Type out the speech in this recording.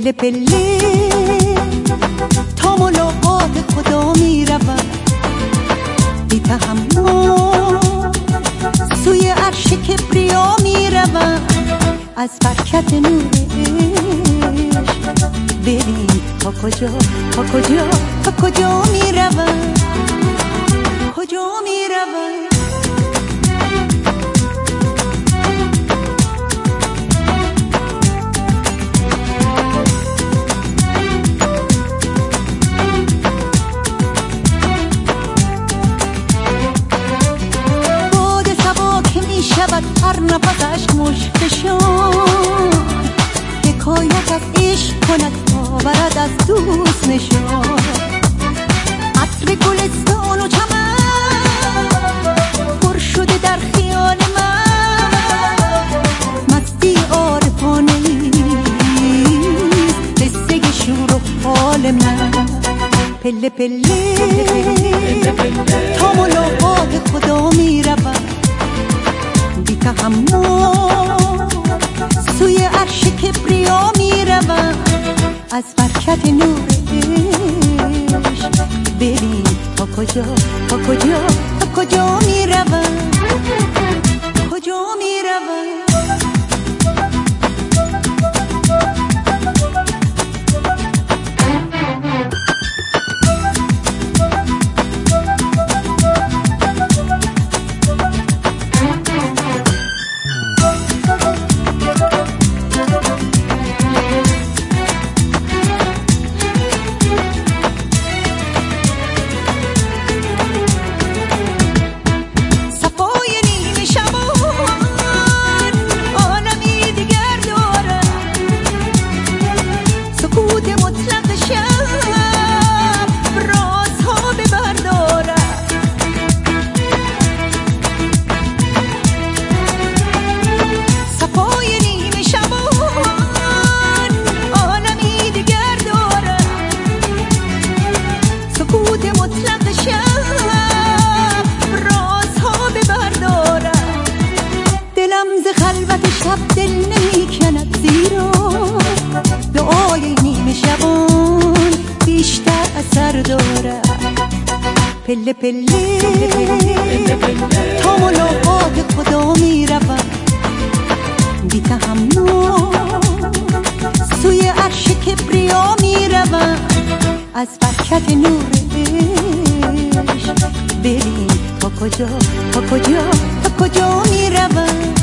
پله پله تا ملاقات خدا میروم، بی تحمل سوی عرش کبریا میروم. از برکت نورش ببین تا کجا تا کجا تا کجا میروم، کجا میروم. شود هر نفسش مشکشان، حکایت از عشق کند آورد از دوست نشان. عطر گلستان و چمن پر شده در خیال من، مستی عارفانه ایست قصه شور و حال من. پله پله تا ملاقات خدا میروم، بی تحمل سوی عرش کبریا میروم. از برکت نورش ببین تا کجا تا کجا تا کجا میروم، کجا میروم. خلوت شب دل نمی کند، زیرا دعای نیمه شبان بیشتر اثر دارد. پله پله تا ملاقات خدا میروم، بی تحمل سوی عرش کبریا میروم. از برکت نورش ببین تا کجا تا کجا تا کجا میروم.